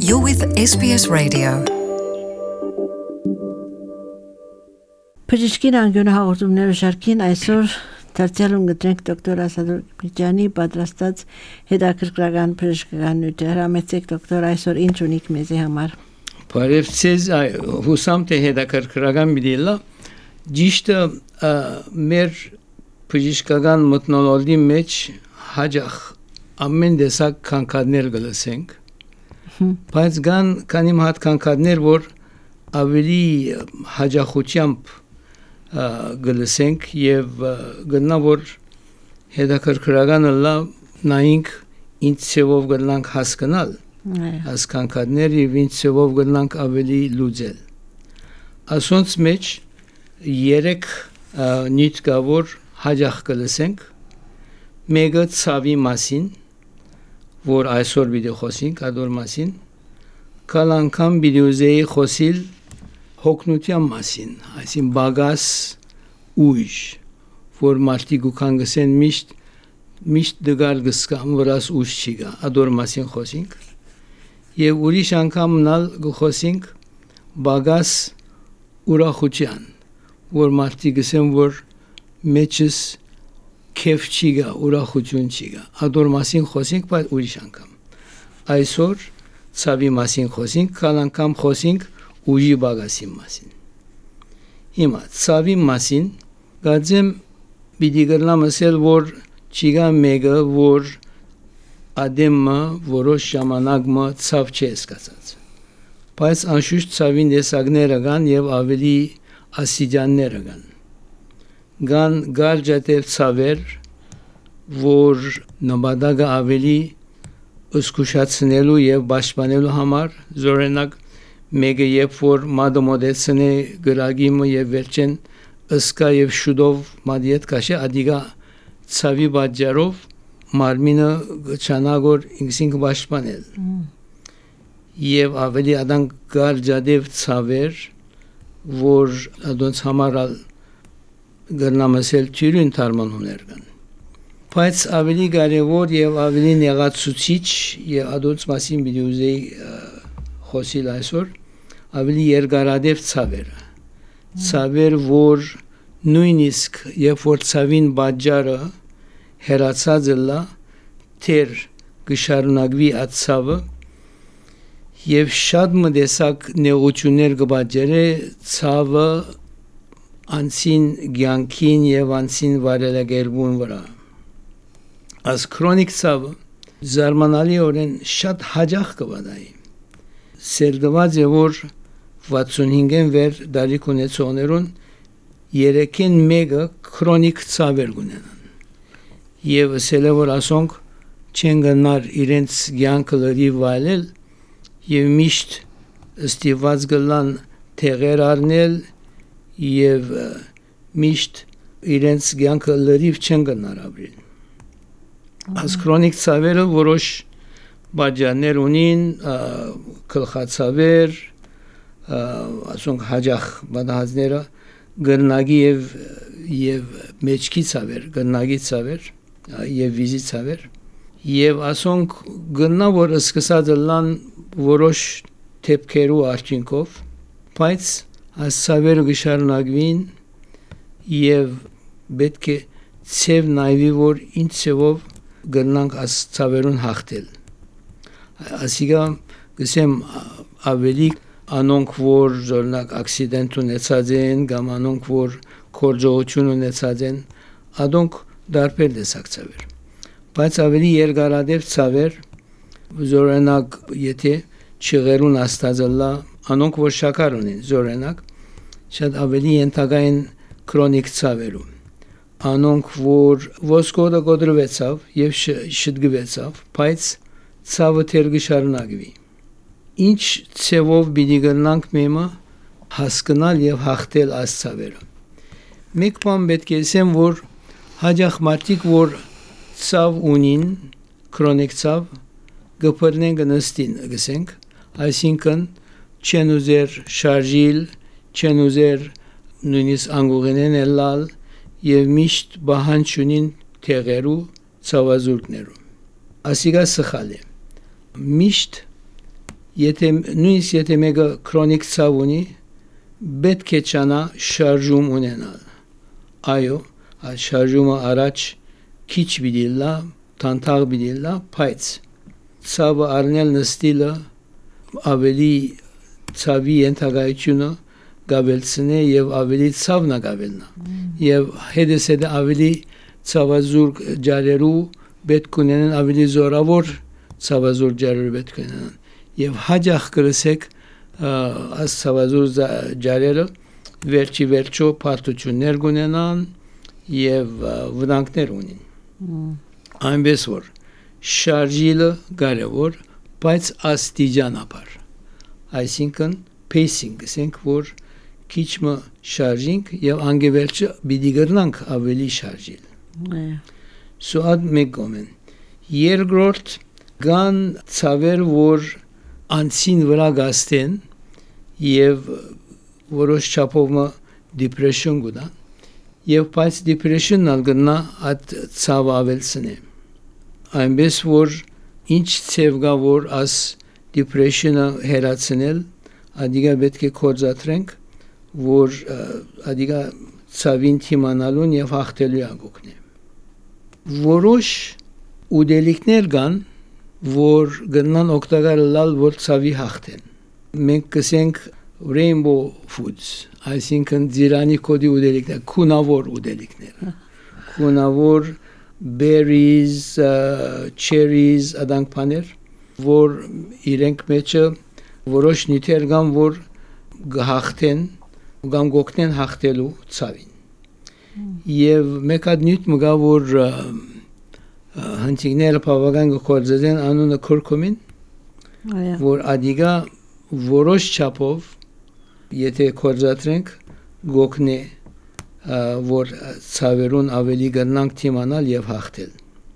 You're with SBS Radio. Բժշկին անգյունը հաղորդումները շարքին այսօր դարձյալում գտնենք դոկտոր Ասադուր Կիպրիջյանի պատրաստած հետաքրքրական բժշկական նյութեր։ Հրամեցեք դոկտոր, այսօր ինչ ունիք մեզի համար։ Բարև ձեզ, հուսամ թե հետաքրքրական բիդիլա ճիշտ մեր բժշկական մթնոլորտի մեջ հաջող ամեն տեսակ քանքարներ գլսենք, բայց կան իմ հատ քանքարներ, որ ավելի հաջողությամբ գլսենք եւ գտնա որ հետաքրքրական լա նայինք ինչ ծավով գտնանք հասկանալ այս քանքարները եւ ինչ ծավով գտնանք ավելի լուծել ասոնց մեջ երեք նյութ կա որ հաջող գլսենք մեկը ցավի մասին որ այսօր վիդեո խոսենք ադոր մասին կալ անգամ վիդեոզեի խոսիլ հոգնության մասին, այսին բագաս ուժ, որ մարդիկ ու կանգսեն միշտ դգար գսկամ, որ աս ուժ չի գա, ադոր մասին խոսինք, և ուրիշ անգամ նալ գխոսինք բագաս ուրախության, որ մարդիկ գսեն, որ մեջս կեվ չի գա, ուրախություն չի գա, ադոր մասին խոսինք, բայց ուրիշ անգամ, այսօր ցավի մասին խոսինք, կալ անգամ խոսինք ուժի բագասի մասին։ Հիմա ցավի մասին գազեմ պիտի գրնամ ասել որ չիգա մեկը որ ադեմը որոշ ժամանակ մը ցավ չի սկացած։ Բայց անշուշտ ցավին տեսակները կան եւ ավելի ասիդյանները կան։ Կան գարջատև ցավեր որ նպատակը ավելի զգուշացնելու եւ պաշտպանելու համար զորենակ մեկը երբ որ մադոմոդեցն է գրագիմը եւ վերջեն ըսկա եւ շուտով մադիետ կաշե ադիգա ցավի բաժարով մարմինը չանագոր ինքսինք պաշտպանել եւ ավելի ադան գարջադև ցավեր որ ադոնց համարալ գրնամասել թյուրին թարմանուներ կան բայց ավելի կարևոր եւ ավելի նեղացուցիչ եւ ադոնց մասին վիդեոզեի խոսիլ այսօր ավելի երկարադեպ ցավեր, որ նույնիսկ երբ որ ցավին բաժարը հերացած լա, թեր գշարունակվի այդ ցավը եւ շատ մտեսակ նեղություններ կբաժարե ցավը անցին ցանկին եւ անցին վարելագերբուն վրա։ As քրոնիկ ցավը զարմանալիորեն շատ հաջող կվադայի։ Սերդված է որ 65-ին վեր դարիք ունեցողներուն երեքին մեկը քրոնիկ ցավեր ունենան եւ ասել է որ ասոնք չեն գնար իրենց ցանկը լրի վայելել եւ միշտ ստիված գլան թեղեր առնել եւ միշտ իրենց ցանկը լրիվ չեն գնար ապրել as քրոնիկ ցավերը որոշ բաժաններ ունին կլխացավեր ասոնք հաջախ բանահազները գրնագի եւ մեջքի ցավեր գրնագի ցավեր եւ վիզի ցավեր եւ ասոնք գնա որ սկսած լան որոշ թեփքերու արդյունքով բայց այս ցավերը գշարունակվին եւ պետք է ցև նայվի որ ինչ ցևով գնանք այս ցավերուն հաղթել ասիգա գսեմ ավելի անոնք որ զորնակ ակսիդենտ ունեցած են կամ անոնք որ կորձողություն ունեցած են ադոնք դարբեր տեսակ ցավեր բայց ավելի երկարադեպ ցավեր զորնակ եթե չղերուն աստածալա անոնք որ շաքար ունեն զորնակ շատ ավելի ենթակային քրոնիկ ցավերու անոնք որ ոսկորը գոդրվեցավ եւ շտկվեցավ բայց ցավը թեր գշարունակվի ինչ ցևով պիտի գնանք մեմը հասկանալ եւ հաղթել այս ցավերը մեկ բան պետք է ասեմ որ հաջող մարդիկ որ ցավ ունին քրոնիկ ցավ գփրնեն գնստին գսենք այսինքն չեն ուզեր շարժիլ չեն ուզեր նույնիսկ անգուղենեն ելալ եւ միշտ բահանջ ունին թեղերու ցավազուրկներու ասիգա սխալ է միշտ նույնիսկ եթե մեկը քրոնիկ ցավ ունի, պետք է ճանա շարժում ունենալ։ Այո, այդ շարժումը առաջ քիչ պիտի լա, տանտաղ պիտի լա, բայց ցավը առնել նստիլը ավելի ցավի ենթակայությունը գավելցնե եւ ավելի ցավնա գավելնա եւ հետս հետ ավելի ցավազուրկ ջարերու պետք ունենան ավելի զորավոր ցավազուրկ ջարերու պետք ունենան եւ հաջող կրսեք աս ցավազուրկ ջարերը վերջո պարտություններ ունենան եւ վտանգներ ունին այնպես որ շարժիլը կարևոր բայց աստիճանաբար այսինքն pacing ասենք որ քիչ մը շարժինք եւ անգևերջը պիտի գրնանք ավելի շարժիլ սուադ մեգոմեն երկրորդ կան ցավեր որ անցին վրա գաստեն եւ որոշ չափով մը depression գուտան եւ բայց depression-ն ալգնա այդ ցավը ավելցնե այնպես որ ինչ ցև գա որ աս depression-ը հերացնել ադիգա պետք է կորզատրենք որ ադիգա ցավին թիմանալուն եւ հաղթելու ագուկնե որոշ ուդելիկներ կան որ գնան օգտակար լալ որ ցավի հաղթեն մենք կսենք rainbow foods այսինքն ձիրանի կոդի ուդելիկներ քունավոր ուդելիկներ քունավոր berries cherries adank paner որ իրենք մեջը որոշ նյութեր կան որ գահախտեն կամ գոկնեն հաղթելու ցավին եւ մեկ հատ նյութ մգա որ հնտիկները բավական գործեն անունը քորկումին որ ադիգա որոշ չափով եթե կորզատրենք գոկնե որ ցավերուն ավելի գնանք թիմանալ եւ հաղթել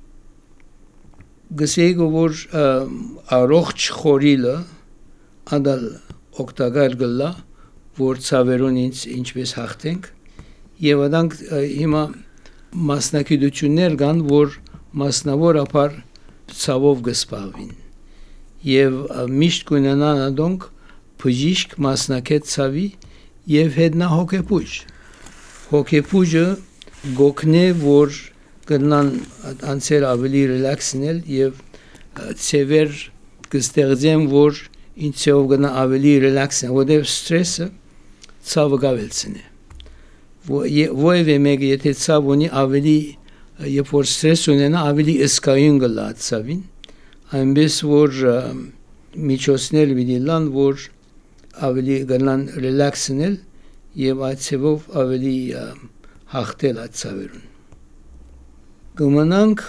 գսեգ որ առողջ խորիլը ադալ օգտակար գլա որ ցավերուն ինչպես հաղթենք եւ adank հիմա մասնակցություններ կան որ մասնավորապես ցավով գսպավին եւ միշտ կունենան adank բժիշկ մասնակից ցավի եւ հետնա հոգեբուժը գոքնե որ կնան անցեր ավելի ռելաքսնել եւ ցեվեր կստեղծեն որ ինչով գնա ավելի ռելաքսն որտեղ ստրեսը ցավը գավելցնե որևէ մեկը եթե ցավ ունի ավելի երբ որ ստրես ունենա ավելի սկայուն գլա ցավին այնպես որ միջոցներ պիտի լան որ ավելի գնան ռելաքսնել եւ այդ ցավով ավելի հաղթել այդ ցավերուն գմանանք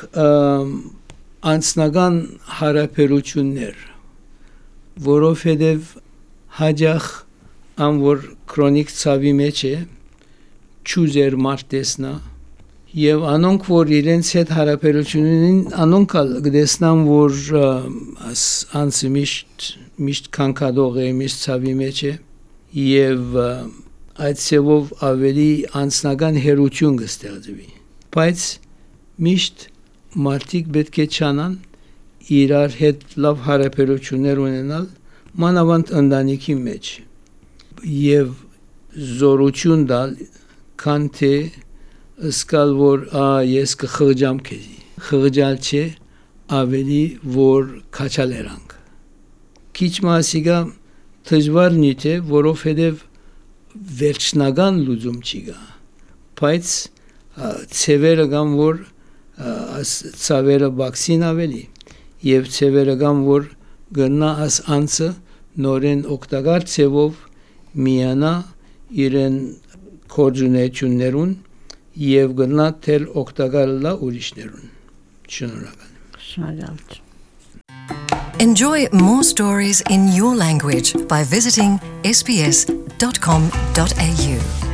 անձնական հարաբերություններ որովհետև հաջող անոր քրոնիկ ցավի մեջ է ճուզեր մարտեսնա եւ անոնք որ իրենց հետ հարաբերությունին անոնք գտեսնան որ անցի միշտ կանգադող է միշտ ցավի մեջ է եւ այդ ցավով ավելի անձնական հերություն կստեղծվի բայց միշտ մարդիկ պետք է չանան իրար հետ լավ հարաբերություններ ունենալ մանավանդ ընտանիքի մեջ եւ զորություն տալ քան թե սկալ որ ես կխղճամ քեզի խղճալ չէ ավելի որ քաչալերանք քիչ մասիգա դժվար նյութ է որովհետեւ վերջնական լուծում չի գա բայց ցևերը կան որ ցավերը վակցին ավելի եւ ցևերը կան որ գնա աս անցը նորեն օգտակար ցևով միանա իրեն կորձունեություններուն եւ գնա թել օգտակար լա ուրիշներուն շնորհակալ Enjoy more stories in your language by visiting sbs.com.au